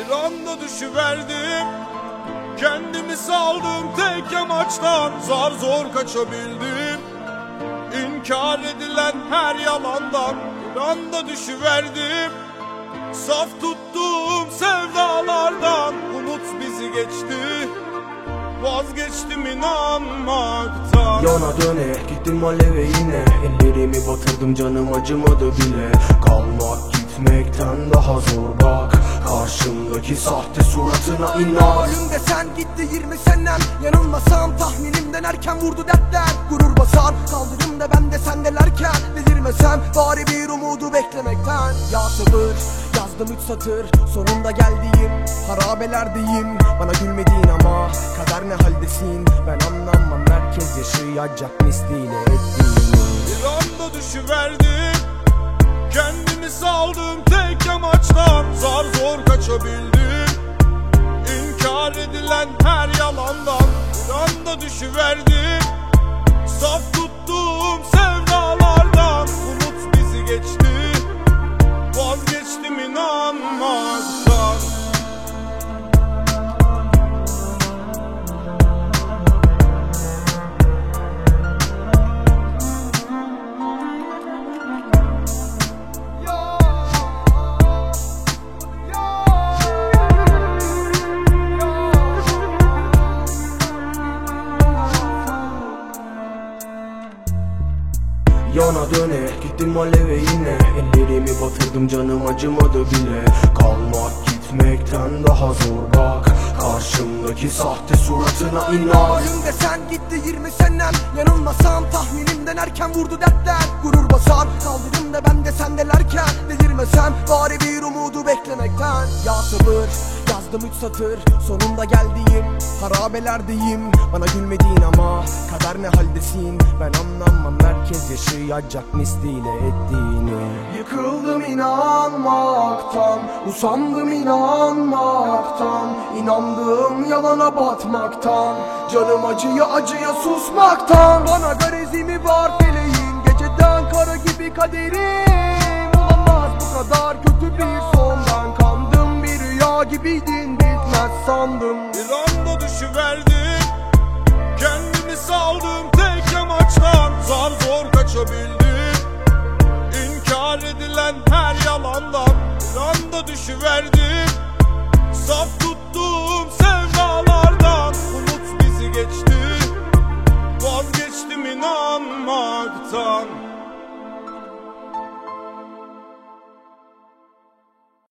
Bir anda düşüverdim, kendimi saldım tek amaçtan, zar zor kaçabildim. İnkar edilen her yalandan bir anda düşüverdim. Saf tuttuğum sevdalardan umut bizi geçti, vazgeçtim inanmaktan. Yana döne gittim aleve yine, ellerimi batırdım canım acımadı bile. Kalmak gitmekten daha zor bak, karşımdaki sahte suratına inan. Önümde sen gitti 20 senem, yanılmasam tahminimden erken vurdu dertler. Gurur basar kaldırımda ben de sendelerken, delirmesem bari bir umudu beklemekten. Ya sabır yazdım 3 satır, sonunda geldiğim harabelerdeyim. Bana gülmediğin ama kader ne haldesin, ben anlamam herkes yaşayacak misliyle ettiğini. Bir anda düşüverdim, kendimi saldım tek amaçtan, zar zor kaçabildim. İnkar edilen her yalandan bir anda düşüverdim. Saf tuttuğum sevdalardan umut bizi geçti, vazgeçtim inanmaktan. Yana döne gittim aleve yine, ellerimi batırdım canım acımadı bile. Kalmak gitmekten daha zor bak, karşımdaki sahte suratına inan. Önümde sen gitti 20 senem, yanılmasam tahminimden erken vurdu dertler. Gurur basar kaldırımda ben de sendelerken, delirmesem bari bir umudu beklemekten. Ya sabır yazdım 3 satır, sonunda geldiğim harabelerdeyim. Bana gülmediğin ama kader ne haldesin, ben anlamam herkes yaşayacak misliyle ettiğini. Yıkıldım inanmaktan, usandım inanmaktan, inandığım yalana batmaktan, canım acıya acıya susmaktan. Bana garezimi var feleğin, geceden kara gibi kaderim. Olamaz bu kadar kötü bir son, ben kandım bir rüya gibiydin, bitmez sandım. Bir anda düşüverdim, kendimi saldım tek amaçtan, zar zor kaçabildim. İnkar edilen her yalandan bir anda düşüverdim. Saf tuttuğum